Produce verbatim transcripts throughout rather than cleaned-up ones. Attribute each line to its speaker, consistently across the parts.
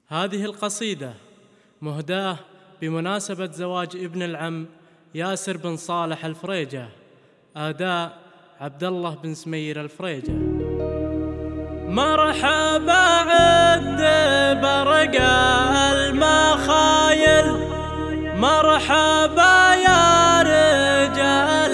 Speaker 1: هذه القصيدة مهداة بمناسبة زواج ابن العم ياسر بن صالح الفريجة، أداء عبد الله بن سمير الفريجة. مرحبا عد برقا المخايل، مرحبا يا رجال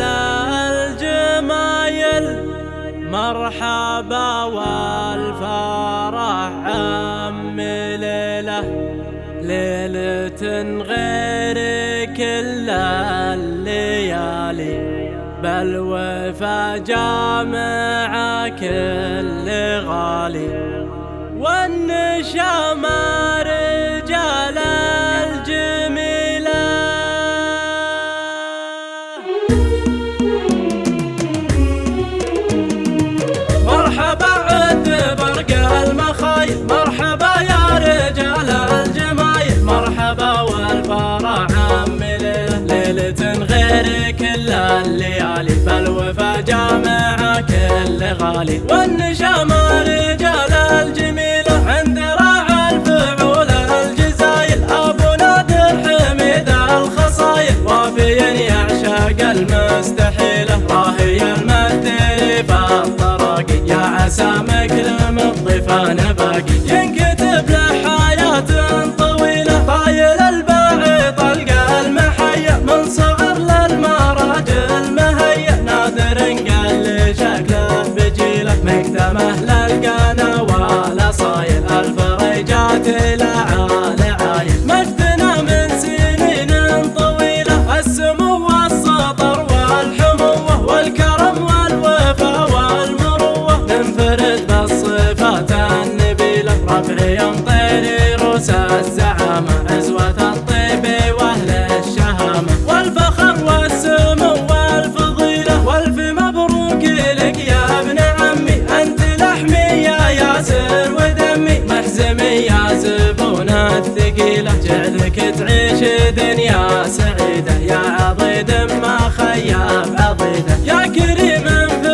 Speaker 1: الجمايل، مرحبا والفرح عم ليلة، ليلة غير كل الليالي، بل وفا جامع كل غالي، والنشام رجال الجميلة. مرحبا عد برق المخايل، مرحبا يا رجال الجمايل، مرحبا والفرح عم ليلة، ليلة غير كل الليالي، بل وفا جامع كل غالي، والنشام رجال الجميلة، عند راعى الفعول الجزايل، أبو نادر حميد الخصايل، وافيا يعشق المستحيلة، راهي المدري فالطراقي، يا عسى مكرم الضيفان باقي، ينكتب له حياة طويلة، طايل الباعي طلق المحيا، من صغر للمراجل مهيا، نادر قال شكله بجيله، مكتمه للقنا ولا صايل، الفريجات لعال عايل، مجدنا من سنين طويلة، السمو والسطر والحموة والكرم والوفا والمروة، ننفرد بالصفات النبيلة، ربعي يمطير روس الزعامة، عزوة الطيب واهل الشهامة، والفخر والسمو والفضيلة، والف مبروك لك يا ابن عمي، انت لحمي يا ياسر ودمي، محزمي يا زبونة الثقيلة، جعلك تعيش دنيا سعيدة، يا عضيد ما خياب عضيدة، يا كريم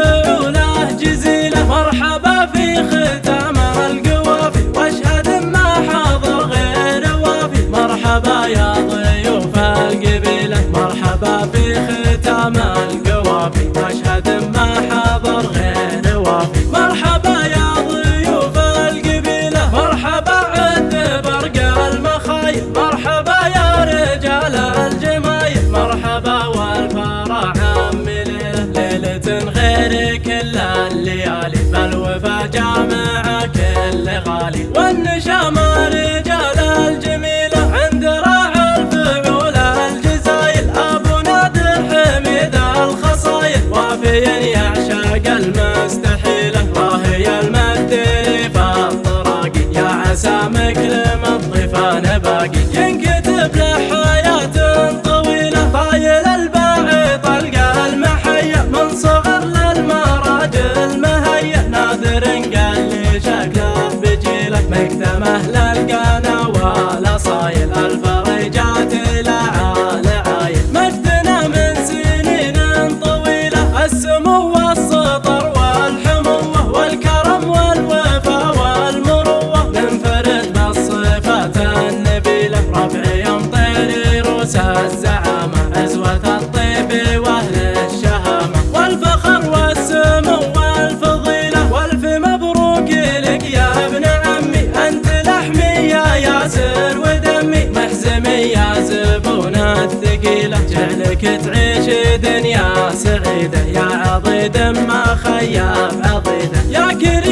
Speaker 1: فعوله جزيلة، مرحبا في ختام القوافي، واشهد ما حاضر غير وافي، مرحبا يا ضيوف القبيلة، مرحبا في ختام القوافي، واشهد ما حاضر غير وافي، مرحبا يا ضيوف القبيلة، مرحبا عد برق المخايل، مرحبا يا رجال الجمايل، مرحبا والفرح عم ليلة، ليلة غير كل الليالي، بل وفا جامع كل غالي، والنشام رجال الجميلة، عند راعى الفعول الجزايل، أبو نادر حميد الخصايل، وافيا يعشق المستحيلة، راهي المدري فالطراقي، يا عسى مكرم الضيفان باقي، ينكتب له حياة طويلة، طايل الباعي طلق المحيا، من صغر للمراجل مهيا، نادر قال شكله بجيله، مكتمه للقنا ولا صايل، الفريجات لعال عايل، مجدنا من سنين طويلة، السمو والسطر والحموة والكرم والوفا والمروة، ننفرد بالصفات النبيلة، ربعي يمطير روس الزعامة، عزوة الطيب واهل الشهامة، والفخر والسمو والفضيلة، والف مبروك لك يا ابن عمي، انت لحمي يا ياسر ودمي، محزمي يا زبونة الثقيلة، جعلك تعيش دنيا سعيدة، يا عضيد ما خياب عضيدة، يا كريم